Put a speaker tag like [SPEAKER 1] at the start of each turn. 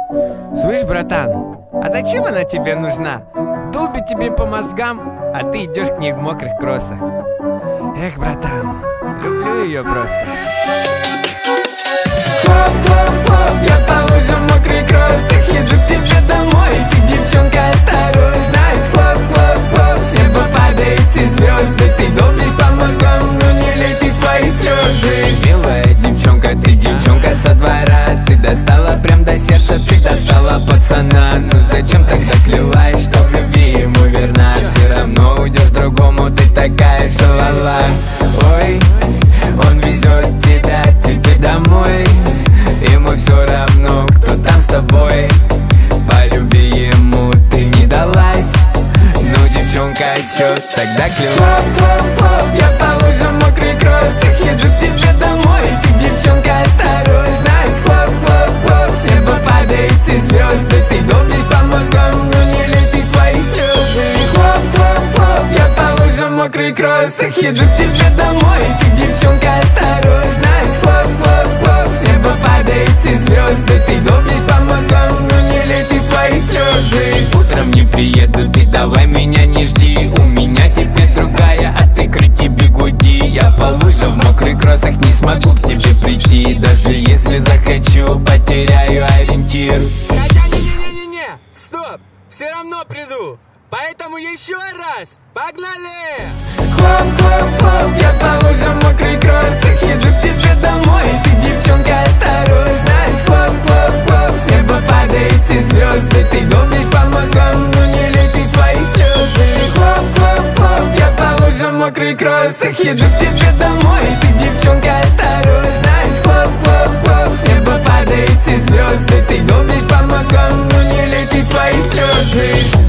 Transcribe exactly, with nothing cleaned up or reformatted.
[SPEAKER 1] Слышь, братан, а зачем она тебе нужна? Долбит тебе по мозгам, а ты идешь к ней в мокрых кроссах. Эх, братан, люблю ее просто.
[SPEAKER 2] Хлоп-хлоп-хлоп, я по лужам в мокрых кроссах еду к тебе домой. Ты, девчонка, осторожно. Хлоп-хлоп-хлоп, с неба падают все звезды. Ты долбишь по мозгам, но не лей ты свои слезы.
[SPEAKER 1] Милая девчонка, ты девчонка со двора. Ты достала прям до сердца, ты достала пацана. Ну зачем тогда клялась, что в любви ему верна? Все равно уйдешь другому, ты такая шалала. Ой, он везет тебя теперь домой. Ему все равно, кто там с тобой. По любви ему ты не далась. Ну, девчонка, чё тогда клялась?
[SPEAKER 2] Хлоп-хлоп-хлоп, я по лужам в мокрых кроссах еду к тебе домой. Ты, девчонка, осторожно. Хлоп-хлоп-хлоп, с неба падают все звезды. Ты долбишь по мозгам, но не лей ты свои слезы. Хлоп-хлоп-хлоп, я по лужам в мокрых кроссах еду к тебе домой. Ты, девчонка, осторожно. Хлоп-хлоп-хлоп, с неба падают все звезды. Ты долбишь по мозгам, но не лей ты свои слезы.
[SPEAKER 1] Утром не приеду, ты давай меня не жди. У меня теперь другая, а ты крути бигуди. Я по лужам в мокрых кроссах не смогу к тебе прийти. Даже если захочу, потеряю ориентир.
[SPEAKER 3] Хотя не-не-не-не-не, стоп, все равно приду. Поэтому еще раз, погнали!
[SPEAKER 2] Хлоп-хлоп-хлоп, я по лужам в мокрых кроссах еду к тебе домой. Ты, девчонка, осторожно. Хлоп-хлоп-хлоп, с неба падают все звезды. Ты долбишь по мозгам, но не лей ты свои слезы. Хлоп-хлоп-хлоп, я по лужам в мокрых кроссах еду к тебе домой. Ты, девчонка, осторожно. Хлоп-хлоп-хлоп, с неба падают все звезды. Ты долбишь по мозгам, но не лей ты свои слезы.